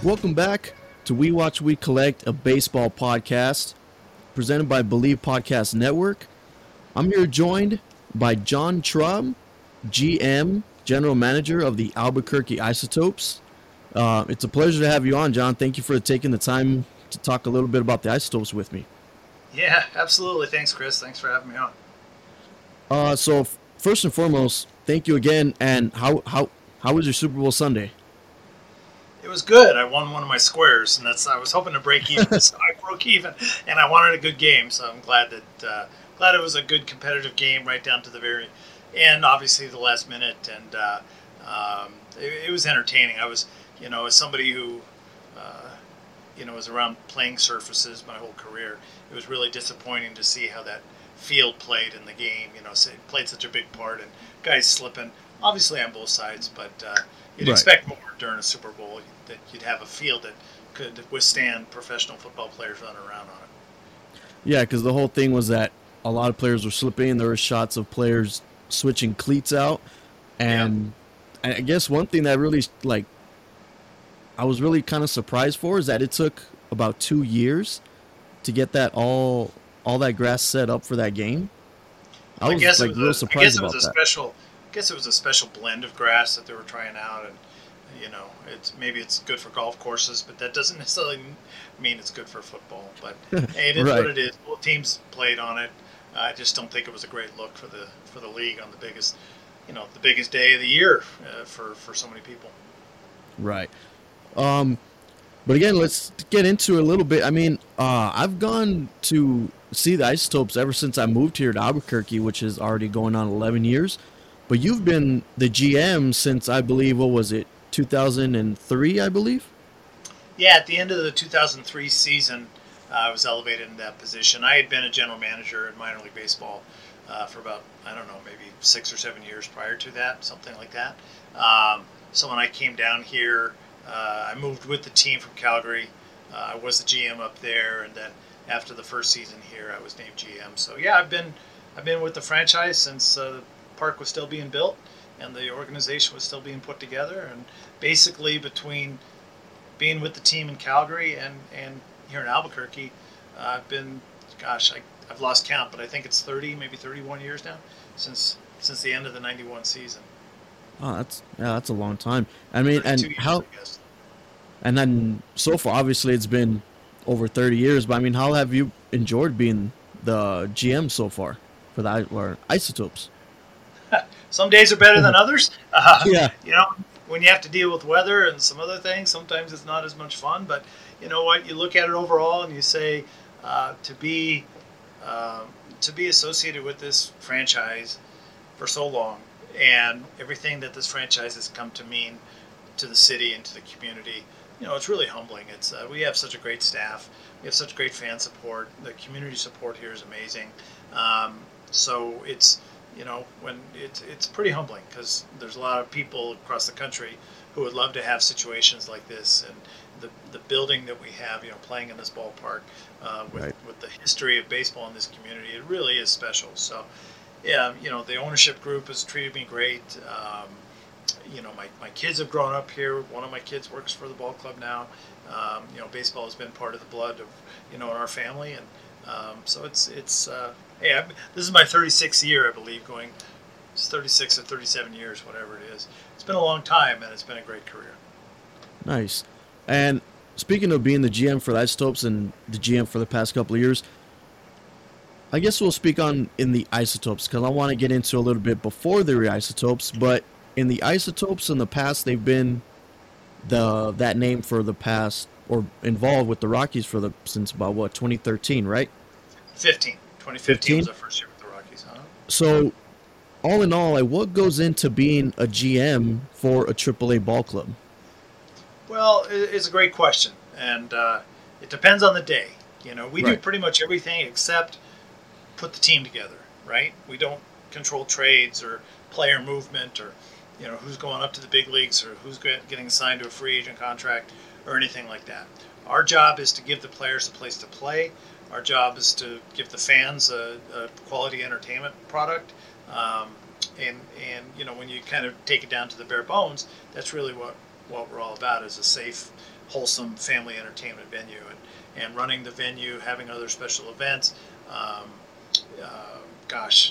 Welcome back to We Watch, We Collect, a baseball podcast presented by Believe Podcast Network. I'm here joined by John Traub, GM, General Manager of the Albuquerque Isotopes. It's a pleasure to have you on, John. Thank you for taking the time to talk a little bit about the Isotopes with me. Yeah, absolutely. Thanks, Chris. Thanks for having me on. First and foremost, thank you again. And how was your Super Bowl Sunday? It was good. I won one of my squares, and I was hoping to break even, so I broke even, and I wanted a good game. So I'm glad it was a good competitive game right down to the very end. Obviously, the last minute, and it was entertaining. I was, as somebody who, was around playing surfaces my whole career, it was really disappointing to see how that field played in the game. It played such a big part, and guys slipping. Obviously on both sides, but you'd expect more during a Super Bowl, that you'd have a field that could withstand professional football players running around on it. Yeah, because the whole thing was that a lot of players were slipping, and there were shots of players switching cleats out. And I guess one thing that really, I was really kind of surprised for is that it took about 2 years to get that all that grass set up for that game. I was real surprised about that. I guess it was a special blend of grass that they were trying out, and it's good for golf courses, but that doesn't necessarily mean it's good for football. But hey, it is Right. what it is. Both teams played on it. I just don't think it was a great look for the league on the biggest day of the year for so many people. Right. But again, let's get into it a little bit. I mean, I've gone to see the Isotopes ever since I moved here to Albuquerque, which is already going on 11 years. But you've been the GM since, I believe, 2003, I believe? Yeah, at the end of the 2003 season, I was elevated in that position. I had been a general manager in minor league baseball for about, maybe 6 or 7 years prior to that, something like that. So when I came down here, I moved with the team from Calgary. I was the GM up there, and then after the first season here, I was named GM. So yeah, I've been with the franchise since the park was still being built and the organization was still being put together. And basically, between being with the team in Calgary and here in Albuquerque, I've been, I've lost count, but I think it's 30, maybe 31 years now since the end of the 91 season. Oh, that's a long time. I mean, and years, how? I guess. And then so far, obviously, it's been over 30 years. But I mean, how have you enjoyed being the GM so far for the Isotopes? Some days are better than others. Yeah. When you have to deal with weather and some other things, sometimes it's not as much fun. But you know what? You look at it overall and you say, to be associated with this franchise for so long, and everything that this franchise has come to mean to the city and to the community, it's really humbling. We have such a great staff. We have such great fan support. The community support here is amazing. So it's when it's pretty humbling, because there's a lot of people across the country who would love to have situations like this, and the building that we have, playing in this ballpark, with the history of baseball in this community, it really is special. So yeah, the ownership group has treated me great. My kids have grown up here. One of my kids works for the ball club now. Baseball has been part of the blood of in our family, and so it's this is my 36th year, I believe, it's 36 or 37 years, whatever it is. It's been a long time, and it's been a great career. Nice. And speaking of being the GM for the Isotopes and the GM for the past couple of years, I guess we'll speak on in the Isotopes, because I want to get into a little bit before the Isotopes. But in the Isotopes in the past, they've been that name for the past, or involved with the Rockies since about 2013, right? 2015 was our first year with the Rockies, huh? So, all in all, what goes into being a GM for a AAA ball club? Well, it's a great question, and it depends on the day. We do pretty much everything except put the team together, right? We don't control trades or player movement, or who's going up to the big leagues, or who's getting signed to a free agent contract, or anything like that. Our job is to give the players a place to play. Our job is to give the fans a quality entertainment product. And when you kind of take it down to the bare bones, that's really what we're all about, is a safe wholesome family entertainment venue, and running the venue, having other special events. Um, Gosh,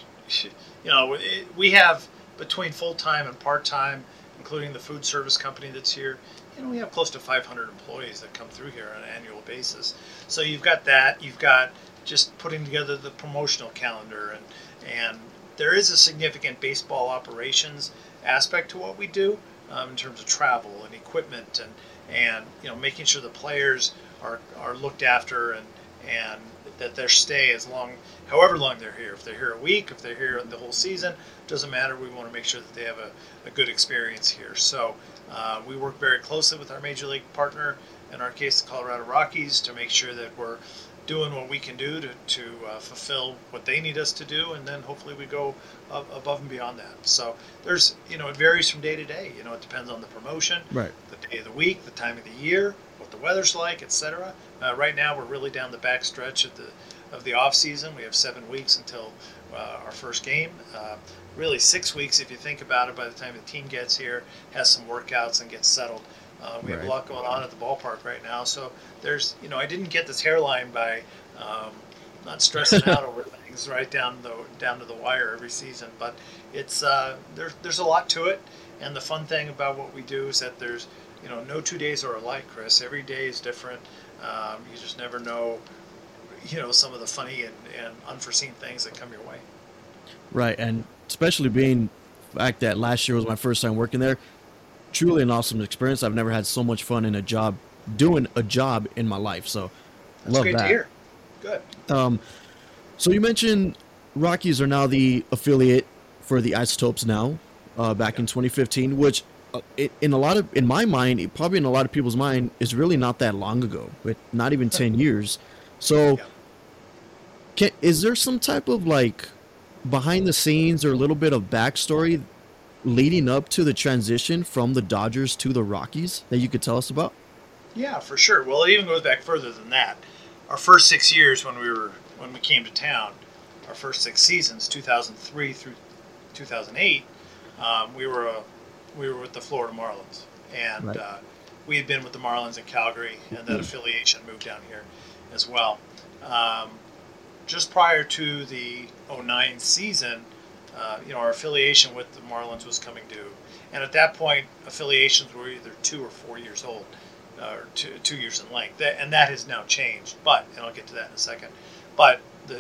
we have between full time and part time, including the food service company that's here. We have close to 500 employees that come through here on an annual basis. So you've got that. You've got just putting together the promotional calendar, and there is a significant baseball operations aspect to what we do in terms of travel and equipment, and making sure the players are looked after, and that their stay as long, however long they're here. If they're here a week, if they're here the whole season, doesn't matter. We want to make sure that they have a good experience here. So we work very closely with our major league partner, in our case, the Colorado Rockies, to make sure that we're doing what we can do to fulfill what they need us to do, and then hopefully we go above and beyond that. So there's, it varies from day to day. It depends on the promotion, Right. the day of the week, the time of the year, what the weather's like, etc. Right now, we're really down the back stretch of the off season. We have 7 weeks until our first game. Really 6 weeks if you think about it. By the time the team gets here, has some workouts and gets settled. We have a lot going on at the ballpark right now. So there's, I didn't get this hairline by not stressing out over things right down to the wire every season. But it's there's a lot to it, and the fun thing about what we do is that there's no 2 days are alike, Chris. Every day is different. You just never know, some of the funny and unforeseen things that come your way. Right, and especially being the fact that last year was my first time working there, truly an awesome experience. I've never had so much fun in a job, doing a job in my life. So, That's love great that. to hear. Good. So you mentioned Rockies are now the affiliate for the Isotopes now, back in 2015, which in my mind, probably in a lot of people's mind, is really not that long ago, but not even 10 years. So, is there some type of like behind the scenes or a little bit of backstory leading up to the transition from the Dodgers to the Rockies that you could tell us about? Yeah, for sure. Well, it even goes back further than that. Our first 6 years when we came to town, our first 6 seasons, 2003 through 2008, we were with the Florida Marlins, and Right. we had been with the Marlins in Calgary, and that affiliation moved down here as well. Um, just prior to the '09 season, our affiliation with the Marlins was coming due, and at that point, affiliations were either 2 or 4 years old, or 2 years in length, and that has now changed. But, and I'll get to that in a second. But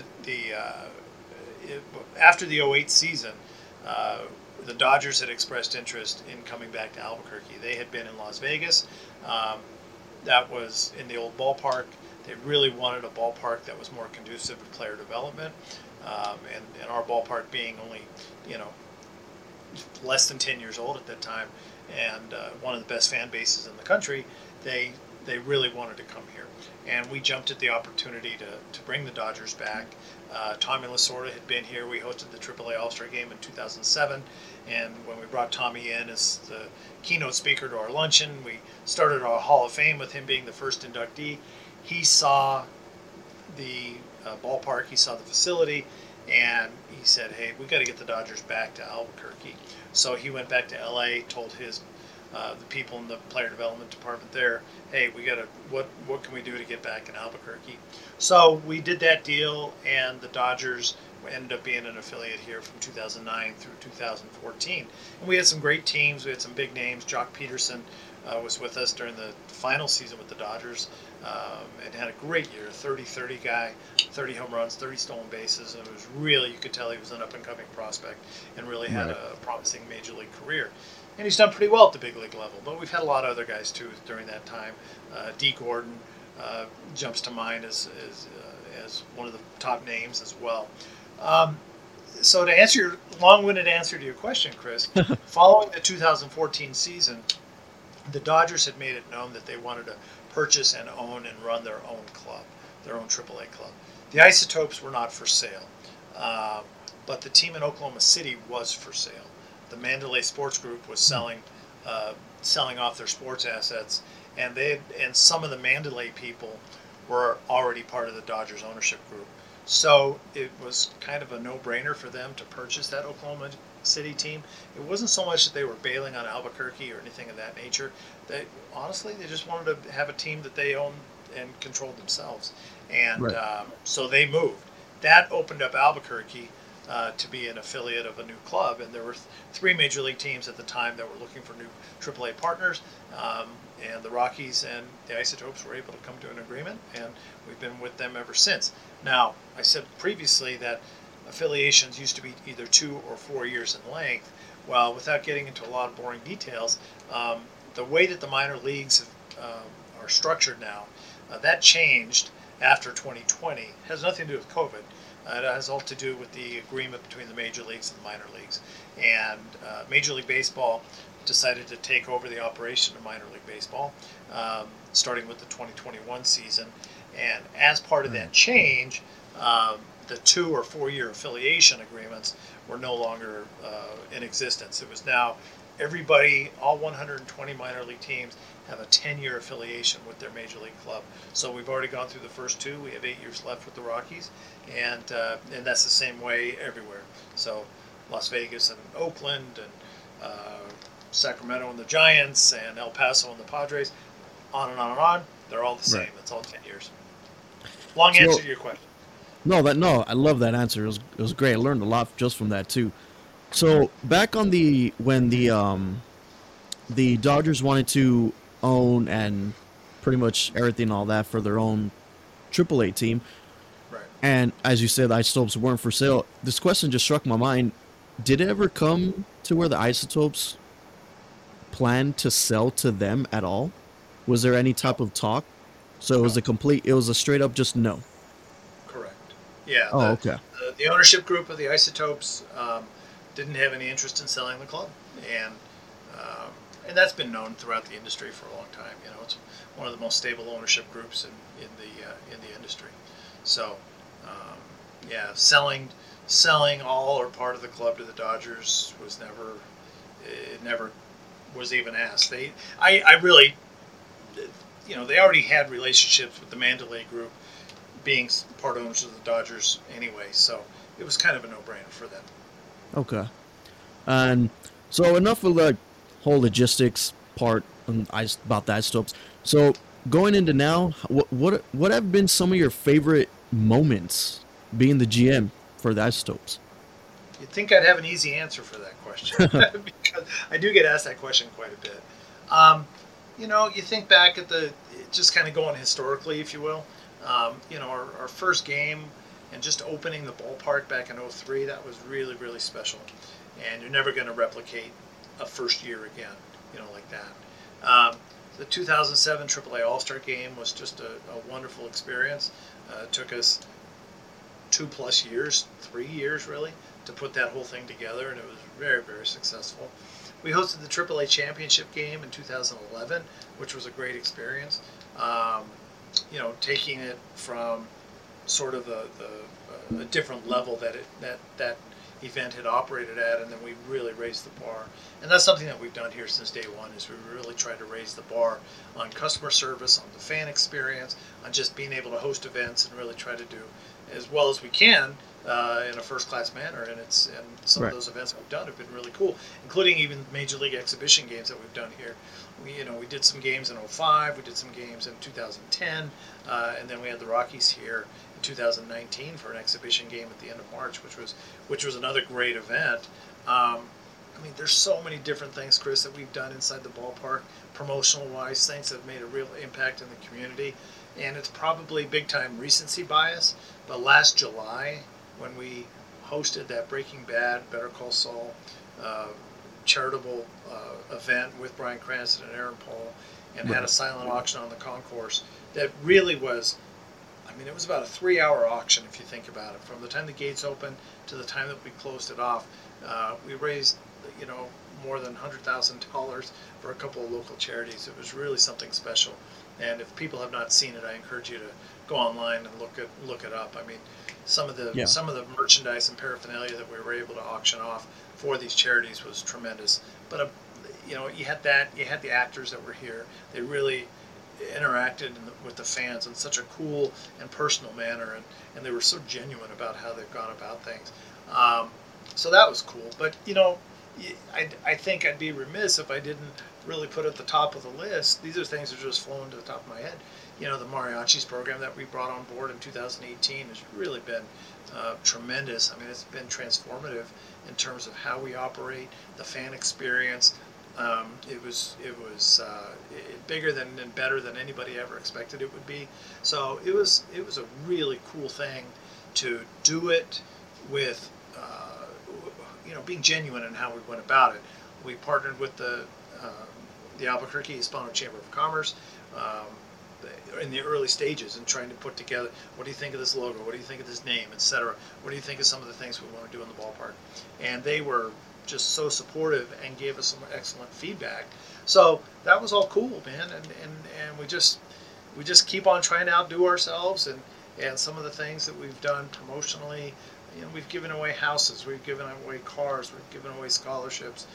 after the '08 season, uh, the Dodgers had expressed interest in coming back to Albuquerque. They had been in Las Vegas. Um, that was in the old ballpark. They really wanted a ballpark that was more conducive to player development. And our ballpark being only, less than 10 years old at that time, and one of the best fan bases in the country, they really wanted to come here. And we jumped at the opportunity to bring the Dodgers back. Tommy Lasorda had been here. We hosted the AAA All-Star Game in 2007, and when we brought Tommy in as the keynote speaker to our luncheon, we started our Hall of Fame with him being the first inductee. He saw the ballpark, he saw the facility, and he said, "Hey, we got to get the Dodgers back to Albuquerque." So he went back to LA, told the people in the player development department there, "Hey, we got to what can we do to get back in Albuquerque?" So we did that deal, and the Dodgers ended up being an affiliate here from 2009 through 2014. And we had some great teams. We had some big names. Jock Peterson was with us during the final season with the Dodgers, and had a great year. 30-30 guy, 30 home runs, 30 stolen bases, and it was really, you could tell he was an up-and-coming prospect and really had Right. a promising major league career. And he's done pretty well at the big league level. But we've had a lot of other guys too during that time. D. Gordon jumps to mind as one of the top names as well. Um, so to answer your long-winded answer to your question, Chris, following the 2014 season, the Dodgers had made it known that they wanted to purchase and own and run their own club, their own AAA club. The Isotopes were not for sale, but the team in Oklahoma City was for sale. The Mandalay Sports Group was selling off their sports assets, and some of the Mandalay people were already part of the Dodgers ownership group. So it was kind of a no-brainer for them to purchase that Oklahoma City team. It wasn't so much that they were bailing on Albuquerque or anything of that nature. They honestly they just wanted to have a team that they owned and controlled themselves, and Right. so they moved. That opened up Albuquerque to be an affiliate of a new club, and there were three major league teams at the time that were looking for new AAA partners. Um, and the Rockies and the Isotopes were able to come to an agreement, and we've been with them ever since. Now, I said previously that affiliations used to be either 2 or 4 years in length. Well, without getting into a lot of boring details, the way that the minor leagues are structured now, that changed after 2020. It has nothing to do with COVID. It has all to do with the agreement between the major leagues and the minor leagues. And Major League Baseball decided to take over the operation of minor league baseball, starting with the 2021 season. And as part of that change, the 2 or 4 year affiliation agreements were no longer in existence. It was now everybody, all 120 minor league teams, have a 10-year affiliation with their major league club. So we've already gone through the first two. We have 8 years left with the Rockies, and that's the same way everywhere. So Las Vegas and Oakland, and Sacramento and the Giants, and El Paso and the Padres, on and on and on. They're all the same. Right. It's all 10 years. Long So answer to your question. no, I love that answer. It was great. I learned a lot just from that too. So back on the when the Dodgers wanted to own and pretty much everything all that for their own AAA team, Right. and as you said, the Isotopes weren't for sale. This question just struck my mind. Did it ever come to where the Isotopes planned to sell to them at all? Was there any No. type of talk? So No. it was a straight up just no. Correct. Yeah. Oh, okay. The ownership group of the Isotopes didn't have any interest in selling the club, and um, and that's been known throughout the industry for a long time. You know, it's one of the most stable ownership groups in the industry. So, um, yeah, selling all or part of the club to the Dodgers was never it never was even asked. I really, they already had relationships with the Mandalay Group, being part owners of the Dodgers anyway. So it was kind of a no-brainer for them. Okay. And so enough of the whole logistics part about the Isotopes. So going into now, what have been some of your favorite moments being the GM for the Isotopes? You'd think I'd have an easy answer for that question because I do get asked that question quite a bit. Um, you think back at just kind of going historically, if you will. Our first game and just opening the ballpark back in '03, that was really, really special. And you're never going to replicate a first year again, like that. The 2007 AAA All-Star Game was just a wonderful experience. It took us 2+ years, 3 years really, to put that whole thing together, and it was very, very successful. We hosted the AAA Championship game in 2011, which was a great experience. Um, Taking it from sort of a different level that event had operated at, and then we really raised the bar. And that's something that we've done here since day one, is we really tried to raise the bar on customer service, on the fan experience, on just being able to host events and really try to do as well as we can in a first-class manner. And some of Right. those events we've done have been really cool, including even major league exhibition games that we've done here. We did some games in '05, we did some games in 2010, and then we had the Rockies here in 2019 for an exhibition game at the end of March, which was another great event. There's so many different things, Chris, that we've done inside the ballpark, promotional-wise, things that have made a real impact in the community. And it's probably big-time recency bias, but last July, when we hosted that Breaking Bad, Better Call Saul uh, charitable event with Bryan Cranston and Aaron Paul, and had a Right. silent auction on the concourse, that really was, it was about a 3-hour auction if you think about it. From the time the gates opened to the time that we closed it off, we raised, more than $100,000 for a couple of local charities. It was really something special. And if people have not seen it, I encourage you to go online and look it up. Some of the Yeah. some of the merchandise and paraphernalia that we were able to auction off for these charities was tremendous. But you had the actors that were here. They really interacted with the fans in such a cool and personal manner, and they were so genuine about how they've gone about things. So that was cool. But I think I'd be remiss if I didn't really put at the top of the list. These are things that are just flowing to the top of my head. The Mariachis program that we brought on board in 2018 has really been tremendous. I mean, it's been transformative in terms of how we operate, the fan experience. It was bigger than and better than anybody ever expected it would be. So it was a really cool thing to do it with being genuine in how we went about it. We partnered with the Albuquerque Hispano Chamber of Commerce in the early stages and trying to put together, what do you think of this logo? What do you think of this name, etc. What do you think of some of the things we want to do in the ballpark? And they were just so supportive and gave us some excellent feedback. So that was all cool, man. And we just keep on trying to outdo ourselves, and some of the things that we've done promotionally. We've given away houses, we've given away cars, we've given away scholarships.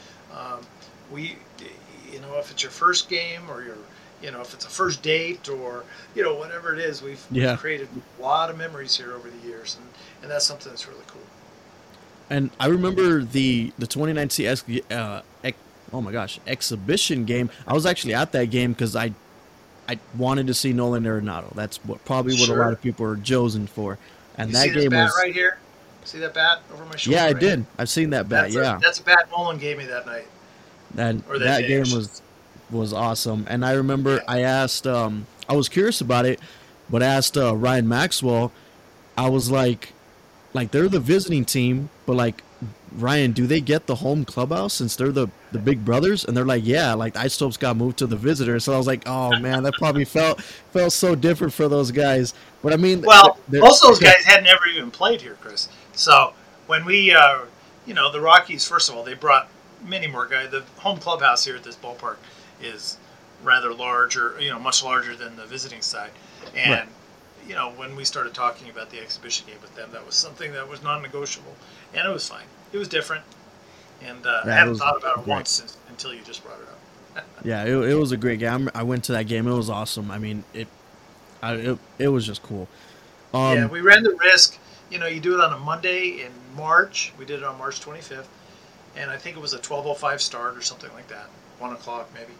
If it's your first game, or if it's a first date, or whatever it is, we've created a lot of memories here over the years, and that's something that's really cool. And I remember the 2019 exhibition game. I was actually at that game because I wanted to see Nolan Arenado. That's probably what a lot of people are jonesing for. And you that see this game bat was right here. See that bat over my shoulder? Yeah, I did. I've seen that bat. That's a bat Nolan gave me that night. That game was awesome. And I remember I asked, I was curious about it, but I asked Ryan Maxwell. I was like they're the visiting team, but like, Ryan, do they get the home clubhouse since they're the big brothers? And they're like, yeah, like Isotopes got moved to the visitors. So I was like, oh man, that probably felt so different for those guys. But I mean, most of those guys had never even played here, Chris. So when we, the Rockies, first of all, they brought many more guys. The home clubhouse here at this ballpark is rather large, or much larger than the visiting side. And when we started talking about the exhibition game with them, that was something that was non-negotiable, and it was fine. It was different, and I hadn't thought about it once until you just brought it up. Yeah, it was a great game. I went to that game. It was awesome. I mean, it was just cool. We ran the risk. You do it on a Monday in March. We did it on March 25th, and I think it was a 12:05 start or something like that, 1 o'clock maybe.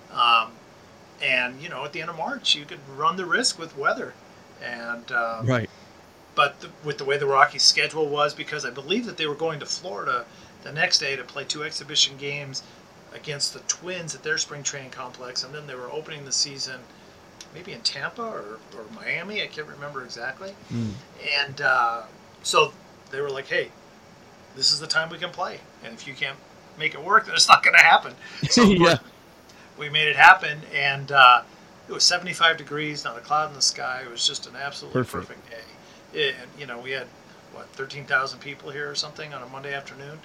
And at the end of March, you could run the risk with weather, and right. But with the way the Rockies' schedule was, because I believe that they were going to Florida the next day to play 2 exhibition games against the Twins at their spring training complex, and then they were opening the season maybe in Tampa or Miami. I can't remember exactly. And so they were like, hey, this is the time we can play. And if you can't make it work, then it's not going to happen. So we made it happen, and it was 75 degrees, not a cloud in the sky. It was just an absolutely perfect day. And, we had, 13,000 people here or something on a Monday afternoon.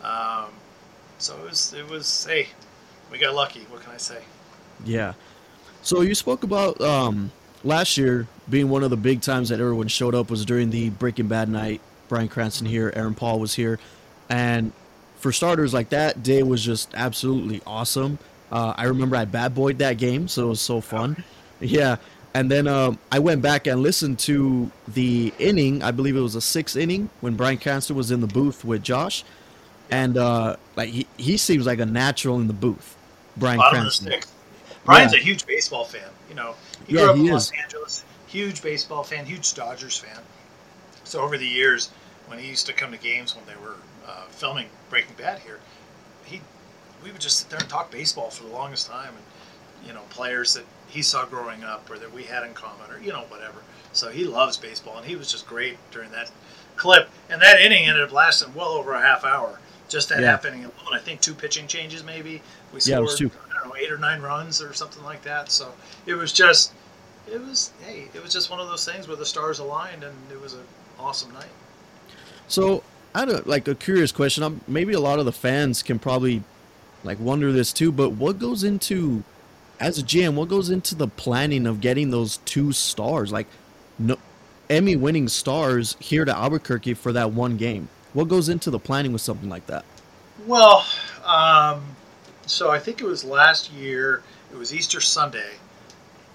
So it was, hey, we got lucky. What can I say? Yeah. So you spoke about last year being one of the big times that everyone showed up was during the Breaking Bad night. Bryan Cranston here, Aaron Paul was here. And for starters, like, that day was just absolutely awesome. I remember I bad boyed that game, so it was so fun. Yeah. And then I went back and listened to the inning. I believe it was a 6th inning when Bryan Cranston was in the booth with Josh. And he seems like a natural in the booth, Bryan Cranston. Brian's a huge baseball fan. He grew up in Los Angeles. Huge baseball fan, huge Dodgers fan. So over the years, when he used to come to games when they were filming Breaking Bad here, we would just sit there and talk baseball for the longest time, and players that he saw growing up or that we had in common, or whatever. So he loves baseball, and he was just great during that clip. And that inning ended up lasting well over a half hour. Just that half inning alone. I think 2 pitching changes maybe. We scored, it was 2. I don't know, 8 or 9 runs or something like that. So it was just one of those things where the stars aligned, and it was an awesome night. So I had a curious question. Maybe a lot of the fans can probably wonder this too, but what goes into, as a GM, what goes into the planning of getting those 2 stars, Emmy-winning stars here to Albuquerque for that one game? What goes into the planning with something like that? Well, so I think it was last year. It was Easter Sunday,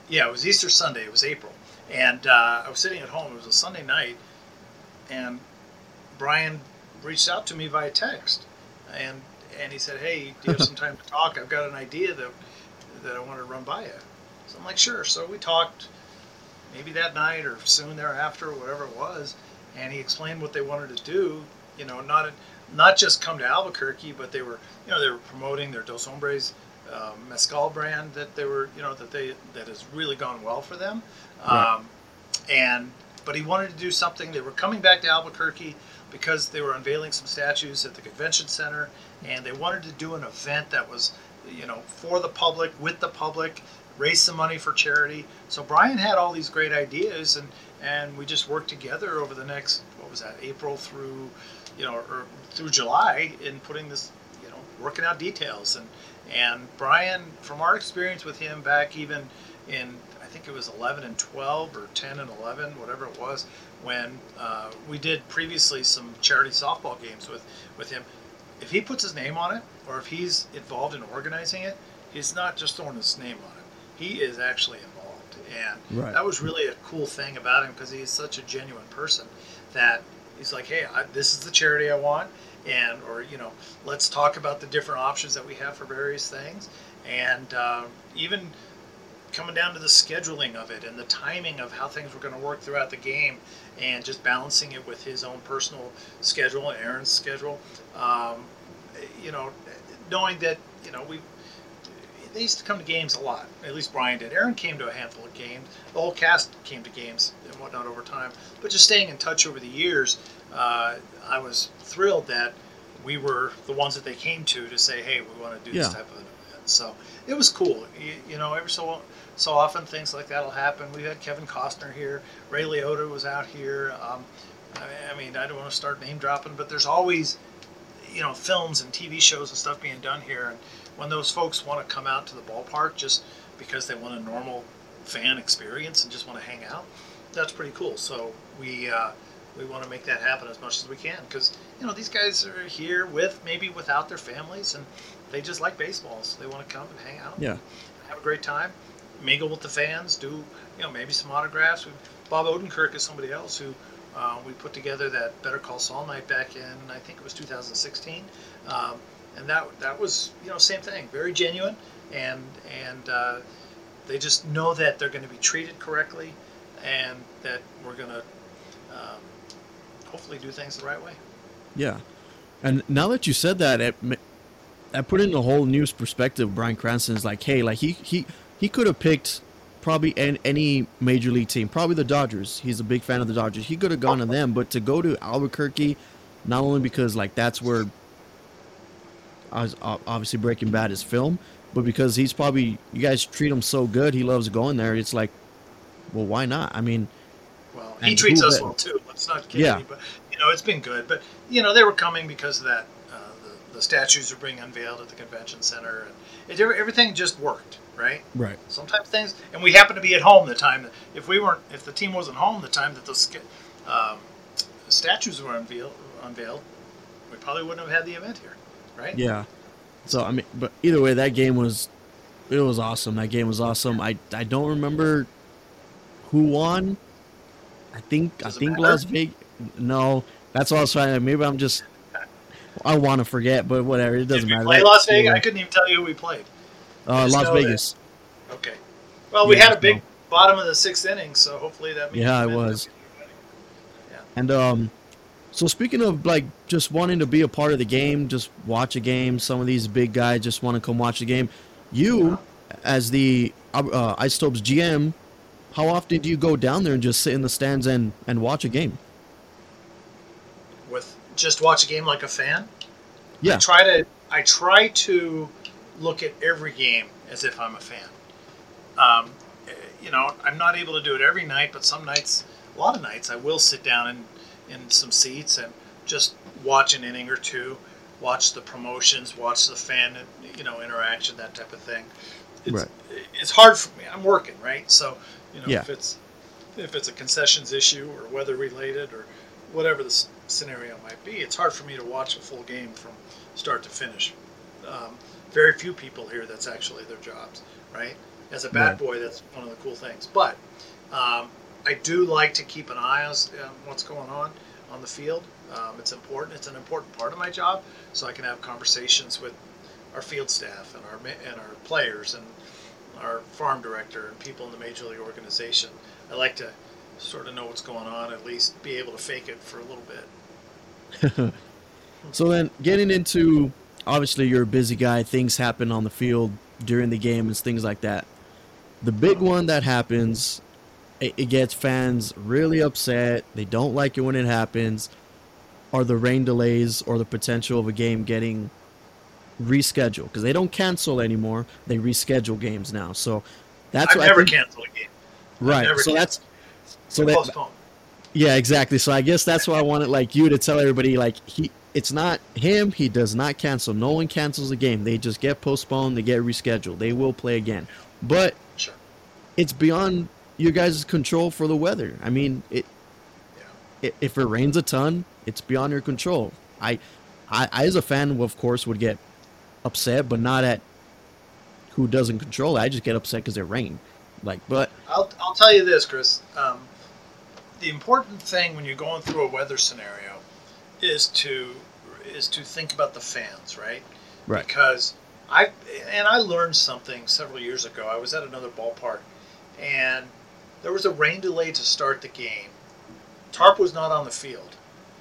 Yeah, it was Easter Sunday. It was April, and I was sitting at home. It was a Sunday night, and Brian reached out to me via text, and he said, "Hey, do you have some time to talk? I've got an idea that I want to run by you." So I'm like, "Sure." So we talked, maybe that night or soon thereafter, or whatever it was, and he explained what they wanted to do. You know, not just come to Albuquerque, but they were promoting their Dos Hombres mezcal brand that they were that has really gone well for them. Right. And but he wanted to do something. They were coming back to Albuquerque because they were unveiling some statues at the convention center, and they wanted to do an event that was, for the public, with the public, raise some money for charity. So Brian had all these great ideas, and we just worked together over the next, what was that, April through, or through July, in putting this, working out details. And Brian, from our experience with him back even in, I think it was 11 and 12 or 10 and 11, whatever it was, when we did previously some charity softball games with him. If he puts his name on it, or if he's involved in organizing it, he's not just throwing his name on it. He is actually involved. And Right. that was really a cool thing about him, because he's such a genuine person that he's like, hey, this is the charity I want. And, or, let's talk about the different options that we have for various things. And even coming down to the scheduling of it and the timing of how things were going to work throughout the game, and just balancing it with his own personal schedule and Aaron's schedule. Knowing that, they used to come to games a lot. At least Brian did. Aaron came to a handful of games. The whole cast came to games and whatnot over time. But just staying in touch over the years, I was thrilled that we were the ones that they came to say, hey, we want to do this type of an event. So it was cool. Every so often things like that will happen. We had Kevin Costner here. Ray Liotta was out here. I mean, I don't want to start name dropping, but there's always, films and TV shows and stuff being done here. And when those folks want to come out to the ballpark just because they want a normal fan experience and just want to hang out, that's pretty cool. So we want to make that happen as much as we can, because these guys are here maybe without their families, and they just like baseball, so they want to come and hang out, Yeah. have a great time, mingle with the fans, do maybe some autographs. Bob Odenkirk is somebody else who we put together that Better Call Saul night back in, I think it was 2016, and that was same thing, very genuine, and they just know that they're going to be treated correctly, and that we're going to hopefully do things the right way. Yeah. And now that you said that, I put in a whole new perspective. Bryan Cranston's like, hey, like he could have picked probably any major league team, probably the Dodgers. He's a big fan of the Dodgers. He could have gone to them, but to go to Albuquerque, not only because like that's where obviously Breaking Bad is filmed, but because you guys treat him so good, he loves going there. It's like, well, why not? I mean, well, he treats us well too. Let's not kid you, but it's been good. But they were coming because of that. The statues are being unveiled at the convention center, and everything just worked, right? Right. Sometimes things, and we happened to be at home the time. If the team wasn't home the time that those statues were unveiled, we probably wouldn't have had the event here, right? Yeah. So I mean, but either way, that game was awesome. That game was awesome. I don't remember who won. I think Las Vegas. No, that's what I was trying to. Maybe I want to forget, but whatever. It doesn't matter. Play Las Vegas. I couldn't even tell you who we played. Las Vegas. Okay. Well, we had a big bottom of the sixth inning, so hopefully that means. Yeah, it was. Yeah. And so speaking of like just wanting to be a part of the game, just watch a game. Some of these big guys just want to come watch the game. You, as the Isotopes GM, how often do you go down there and just sit in the stands and watch a game? Just watch a game like a fan? Yeah. I try to look at every game as if I'm a fan. I'm not able to do it every night, but some nights, a lot of nights, I will sit down in some seats and just watch an inning or two, watch the promotions, watch the fan, interaction, that type of thing. It's hard for me. I'm working, right? So, if it's a concessions issue or weather related or whatever the scenario might be, it's hard for me to watch a full game from start to finish. Very few people here, that's actually their jobs, right? As a bat Right. boy, that's one of the cool things. But I do like to keep an eye on what's going on the field. It's important. It's an important part of my job, so I can have conversations with our field staff and our players and our farm director and people in the major league organization. I like to sort of know what's going on, at least be able to fake it for a little bit. So then, getting into, obviously you're a busy guy. Things happen on the field during the game and things like that. The big one that happens, it gets fans really upset. They don't like it when it happens. Are the rain delays or the potential of a game getting rescheduled? Because they don't cancel anymore; they reschedule games now. So that's I've what I never think. canceled a game. I've Right. never So that's canceled. so I that postponed. yeah, exactly. So I guess that's why I wanted like you to tell everybody like it's not him. He does not cancel. No one cancels the game. They just get postponed. They get rescheduled. They will play again, but Sure. it's beyond your guys' control for the weather. I mean, Yeah. if it rains a ton, it's beyond your control. I as a fan, of course, would get upset, but not at who doesn't control it. I just get upset because it rained. Like, but I'll tell you this, Chris. The important thing when you're going through a weather scenario is to think about the fans, right? right, Because I learned something several years ago. I was at another ballpark, and there was a rain delay to start the game. Tarp was not on the field.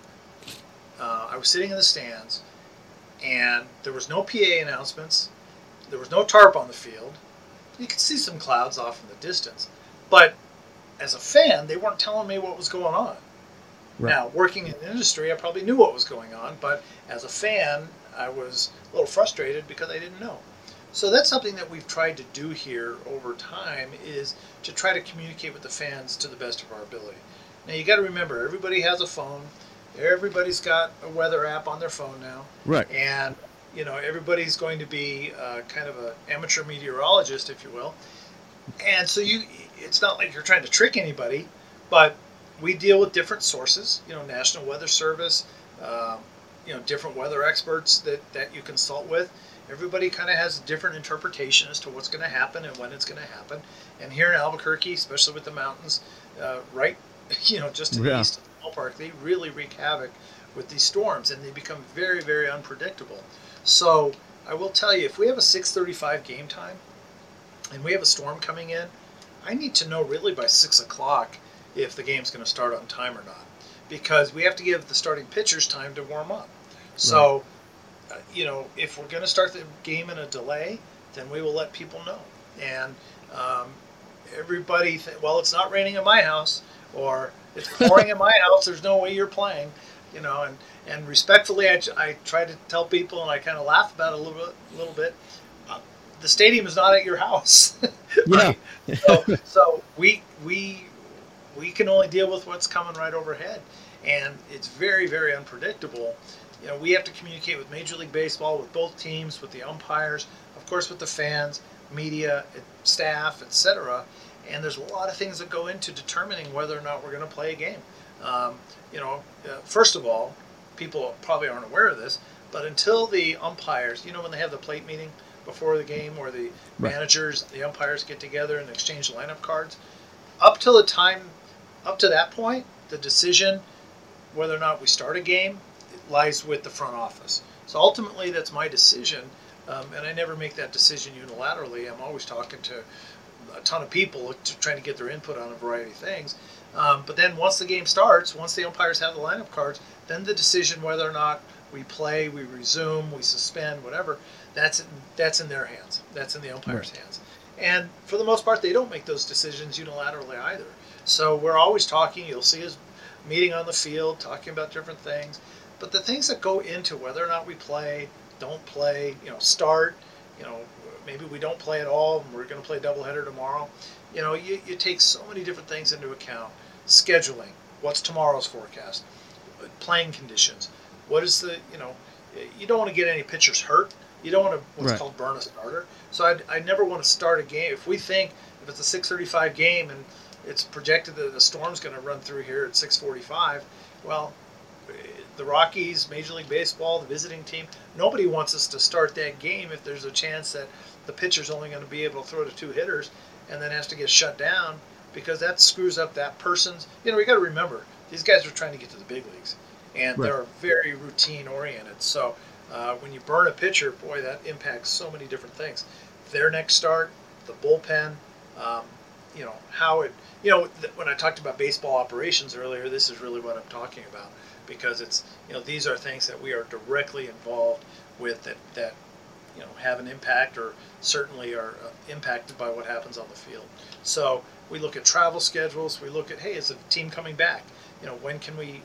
I was sitting in the stands, and there was no PA announcements. There was no tarp on the field. You could see some clouds off in the distance, but as a fan, they weren't telling me what was going on. right, Now, working in the industry, I probably knew what was going on, but as a fan, I was a little frustrated because I didn't know. So that's something that we've tried to do here over time is to try to communicate with the fans to the best of our ability. Now, you got to remember, everybody has a phone. Everybody's got a weather app on their phone now, right, and everybody's going to be kind of an amateur meteorologist, if you will. And so it's not like you're trying to trick anybody, but we deal with different sources, National Weather Service, different weather experts that you consult with. Everybody kind of has a different interpretation as to what's going to happen and when it's going to happen. And here in Albuquerque, especially with the mountains, right, just to the yeah, east of the ballpark, they really wreak havoc with these storms, and they become very, very unpredictable. So I will tell you, if we have a 6:35 game time, and we have a storm coming in, I need to know really by 6 o'clock if the game's going to start on time or not. Because we have to give the starting pitchers time to warm up. right, So, if we're going to start the game in a delay, then we will let people know. And everybody, well, it's not raining in my house, or it's pouring in my house, there's no way you're playing. And respectfully, I try to tell people, and I kind of laugh about it a little bit. The stadium is not at your house, yeah, right? So we can only deal with what's coming right overhead, and it's very, very unpredictable. We have to communicate with Major League Baseball, with both teams, with the umpires, of course, with the fans, media, staff, etc. And there's a lot of things that go into determining whether or not we're going to play a game. First of all, people probably aren't aware of this, but until the umpires, when they have the plate meeting before the game, where the right, managers, the umpires get together and exchange lineup cards, up to that point, the decision whether or not we start a game lies with the front office. So ultimately, that's my decision, and I never make that decision unilaterally. I'm always talking to a ton of people trying to get their input on a variety of things. But then once the game starts, once the umpires have the lineup cards, then the decision whether or not we play, we resume, we suspend, whatever, that's in their hands. That's in the umpires' right, hands. And for the most part, they don't make those decisions unilaterally either. So we're always talking. You'll see us meeting on the field, talking about different things. But the things that go into whether or not we play, don't play, start, maybe we don't play at all, and we're going to play a doubleheader tomorrow. You take so many different things into account. Scheduling, what's tomorrow's forecast, playing conditions, what is you don't want to get any pitchers hurt. You don't want to what's right, called burn a starter. So I never want to start a game. If we think if it's a 6:35 game and it's projected that the storm's going to run through here at 6:45, well, the Rockies, Major League Baseball, the visiting team, nobody wants us to start that game if there's a chance that the pitcher's only going to be able to throw to two hitters and then has to get shut down, because that screws up that person's. We got to remember, these guys are trying to get to the big leagues, and Right. they're very routine oriented. So when you burn a pitcher, boy, that impacts so many different things. Their next start, the bullpen, um, how it. When I talked about baseball operations earlier, this is really what I'm talking about, because it's these are things that we are directly involved with that have an impact, or certainly are impacted by what happens on the field. So we look at travel schedules. We look at, hey, is the team coming back? When can we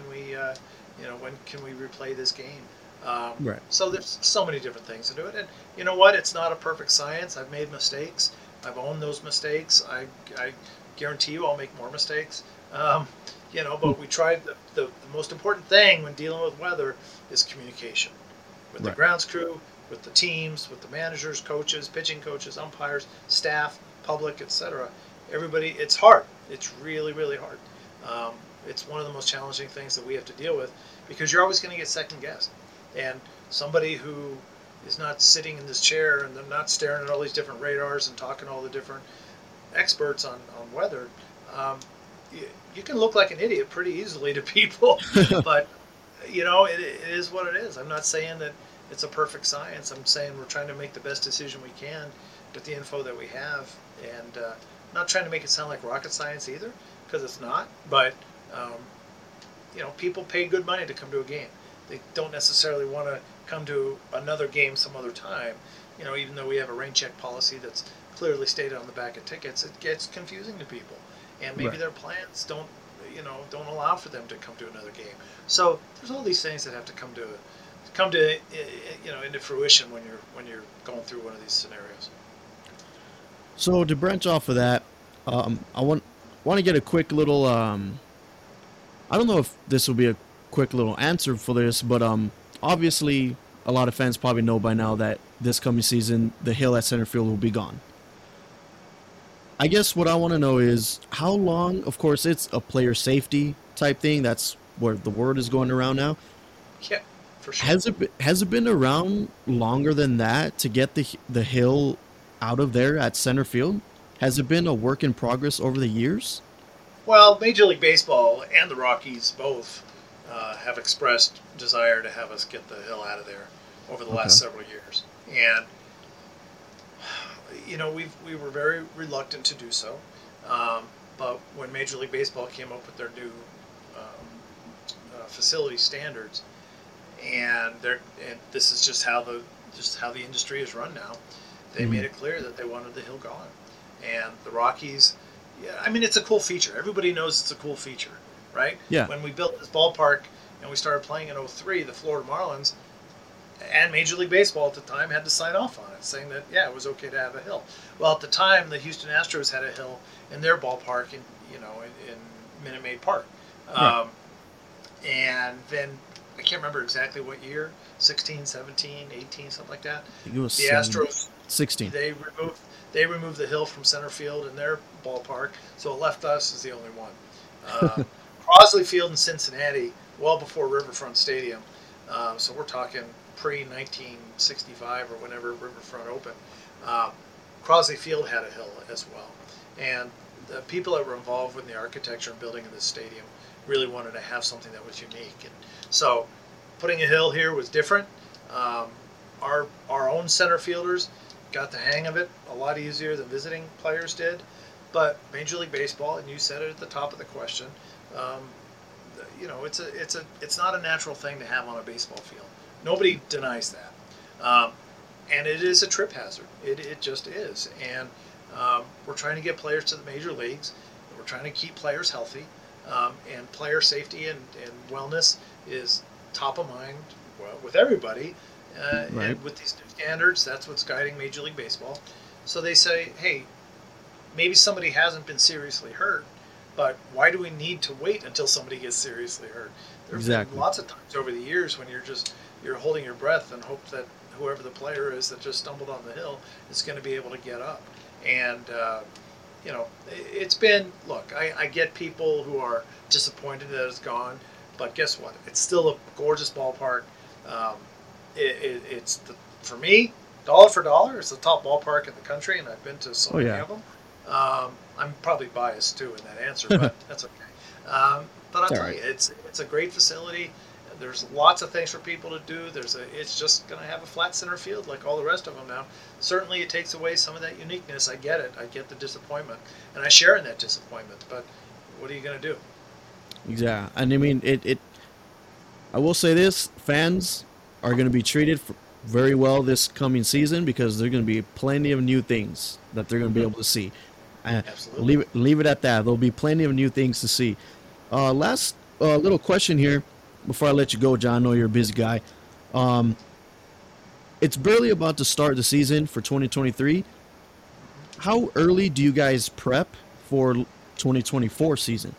replay this game? Right. So there's so many different things to do it, and you know what? It's not a perfect science. I've made mistakes. I've owned those mistakes. I guarantee you, I'll make more mistakes. But we tried. The most important thing when dealing with weather is communication with the Right. grounds crew, with the teams, with the managers, coaches, pitching coaches, umpires, staff, public, etc. Everybody, it's hard. It's really, really hard. It's one of the most challenging things that we have to deal with, because you're always going to get second guessed. And somebody who is not sitting in this chair and they're not staring at all these different radars and talking to all the different experts on weather, you can look like an idiot pretty easily to people. But it is what it is. I'm not saying that it's a perfect science. I'm saying we're trying to make the best decision we can with the info that we have, and not trying to make it sound like rocket science either, because it's not. But people pay good money to come to a game. They don't necessarily want to come to another game some other time. Even though we have a rain check policy that's clearly stated on the back of tickets, it gets confusing to people, and maybe Right. their plans don't allow for them to come to another game. So there's all these things that have to come to into fruition when you're going through one of these scenarios. So to branch off of that, I want to get a quick little. I don't know if this will be a quick little answer for this, but obviously a lot of fans probably know by now that this coming season the hill at center field will be gone. I guess what I want to know is how long. Of course, it's a player safety type thing. That's where the word is going around now. Yeah, for sure. Has it been around longer than that to get the hill out of there at center field? Has it been a work in progress over the years? Well, Major League Baseball and the Rockies both have expressed desire to have us get the hill out of there over the Okay. last several years, and we were very reluctant to do so. But when Major League Baseball came up with their new facility standards, and this is just how the industry is run now, they Hmm. made it clear that they wanted the hill gone, and the Rockies. Yeah, I mean, it's a cool feature. Everybody knows it's a cool feature, right? Yeah. When we built this ballpark and we started playing in '03, the Florida Marlins and Major League Baseball at the time had to sign off on it, saying that it was okay to have a hill. Well, at the time, the Houston Astros had a hill in their ballpark in Minute Maid Park, Right. and then I can't remember exactly what year, 16, 17, 18, something like that. I think it was The Astros 16. they removed the hill from center field in their ballpark, so it left us as the only one. Uh, Crosley Field in Cincinnati, well before Riverfront Stadium, so we're talking pre-1965 or whenever Riverfront opened. Uh, Crosley Field had a hill as well, and the people that were involved with the architecture and building of this stadium really wanted to have something that was unique, and so putting a hill here was different. Um, our own center fielders got the hang of it a lot easier than visiting players did. But Major League Baseball, and you said it at the top of the question, um, it's not a natural thing to have on a baseball field. Nobody denies that, and it is a trip hazard. It just is, and we're trying to get players to the major leagues. We're trying to keep players healthy, and player safety and wellness is top of mind, well, with everybody. Right. And with these new standards, that's what's guiding Major League Baseball. So they say, hey, maybe somebody hasn't been seriously hurt, but why do we need to wait until somebody gets seriously hurt? There have Exactly. been lots of times over the years when you're holding your breath and hope that whoever the player is that just stumbled on the hill is going to be able to get up. And it's been, look, I get people who are disappointed that it's gone. but guess what? It's still a gorgeous ballpark. Um, it's for me, dollar for dollar, it's the top ballpark in the country, and I've been to so Oh many yeah, of them. I'm probably biased too in that answer, but that's okay. But I'll it's all tell right. you, it's a great facility. There's lots of things for people to do. It's just going to have a flat center field like all the rest of them now. Certainly, it takes away some of that uniqueness. I get it. I get the disappointment, and I share in that disappointment. But what are you going to do? Exactly. And I mean, it. I will say this: fans are going to be treated very well this coming season because there's going to be plenty of new things that they're going to be Mm-hmm. able to see. Uh, Absolutely. leave it at that. There'll be plenty of new things to see. Last little question here before I let you go, John. I know you're a busy guy. Um, it's barely about to start the season for 2023. How early do you guys prep for 2024 season?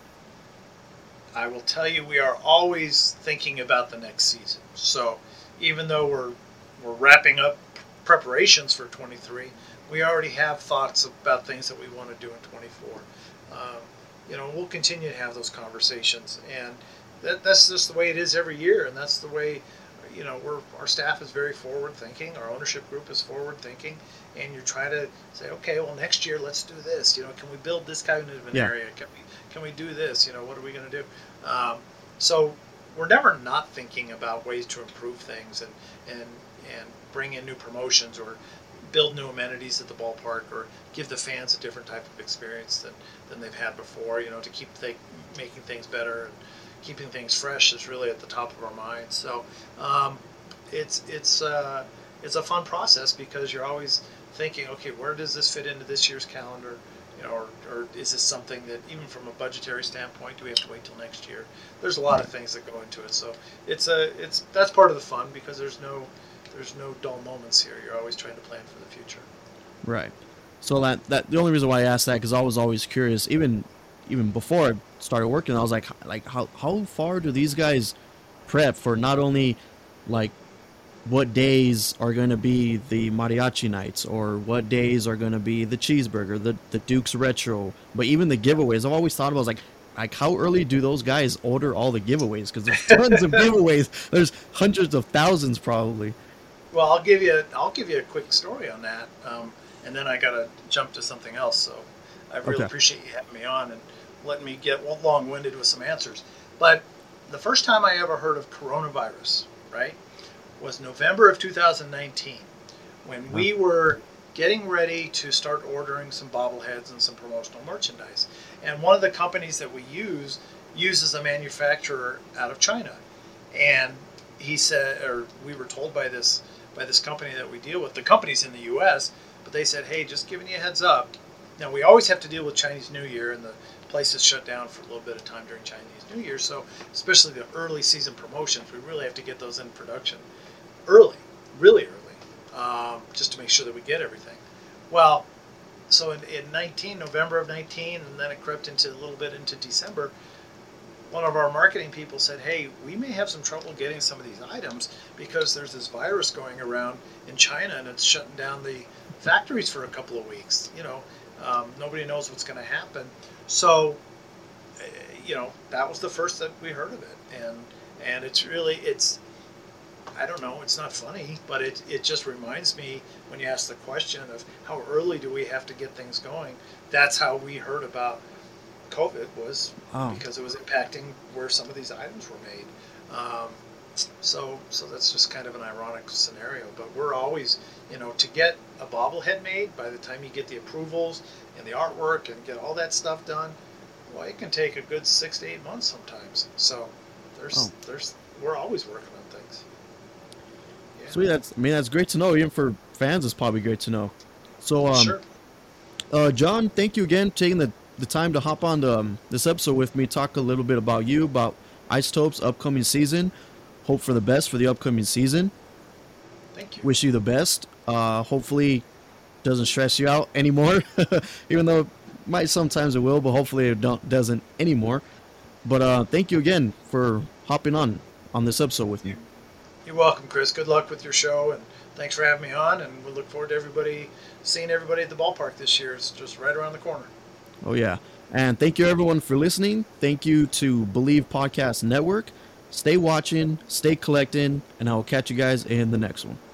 I will tell you, we are always thinking about the next season. So even though we're wrapping up preparations for 23, we already have thoughts about things that we want to do in 24. Um, we'll continue to have those conversations, and that's just the way it is every year, and that's the way. Our staff is very forward thinking. Our ownership group is forward thinking, and you try to say, okay, well, next year let's do this. Can we build this kind of an Yeah, area? Can we do this? What are we going to do? Um, so we're never not thinking about ways to improve things and bring in new promotions or build new amenities at the ballpark or give the fans a different type of experience than they've had before. To keep making things better and keeping things fresh is really at the top of our minds. So um, it's a fun process because you're always thinking, okay, where does this fit into this year's calendar? Or is this something that even from a budgetary standpoint, do we have to wait till next year? There's a lot of right, things that go into it. So it's that's part of the fun because there's no dull moments here. You're always trying to plan for the future. right. So that the only reason why I asked that because I was always curious, even before I started working, I was like how far do these guys prep for not only like what days are going to be the mariachi nights or what days are going to be the cheeseburger, the Duke's retro, but even the giveaways. I've always thought about like how early do those guys order all the giveaways? Because there's tons of giveaways. There's hundreds of thousands probably. Well, I'll give you a quick story on that, and then I gotta jump to something else. So I really Okay. appreciate you having me on and letting me get long-winded with some answers. But the first time I ever heard of coronavirus, right, was November of 2019, when Uh, we were getting ready to start ordering some bobbleheads and some promotional merchandise. And one of the companies that we uses a manufacturer out of China, and he said, or we were told by this company that we deal with. The company's in the U.S., but they said, hey, just giving you a heads up. Now, we always have to deal with Chinese New Year, and the place is shut down for a little bit of time during Chinese New Year. So, especially the early season promotions, we really have to get those in production early, really early, just to make sure that we get everything. Well, so in November of 19, and then it crept into a little bit into December, one of our marketing people said, hey, we may have some trouble getting some of these items because there's this virus going around in China and it's shutting down the factories for a couple of weeks. Nobody knows what's going to happen. So, that was the first that we heard of it. And it's I don't know, it's not funny, but it just reminds me when you ask the question of how early do we have to get things going. That's how we heard about COVID, was Oh, because it was impacting where some of these items were made. Um, so that's just kind of an ironic scenario. But we're always, to get a bobblehead made, by the time you get the approvals and the artwork and get all that stuff done, well, it can take a good 6 to 8 months sometimes. So oh, we're always working on things. Yeah, sweet. That's great to know. Even for fans, it's probably great to know. So, sure. John, thank you again for taking the time to hop on this episode with me, talk a little bit about you, about Isotopes' upcoming season. Hope for the best for the upcoming season. Thank you. Wish you the best. Hopefully, doesn't stress you out anymore, even though it might sometimes it will, but hopefully it doesn't anymore. But thank you again for hopping on this episode with me. You're welcome, Chris. Good luck with your show, and thanks for having me on. And we look forward to seeing everybody at the ballpark this year. It's just right around the corner. Oh yeah, And thank you everyone for listening. Thank you to Believe Podcast Network. Stay watching, stay collecting, and I will catch you guys in the next one.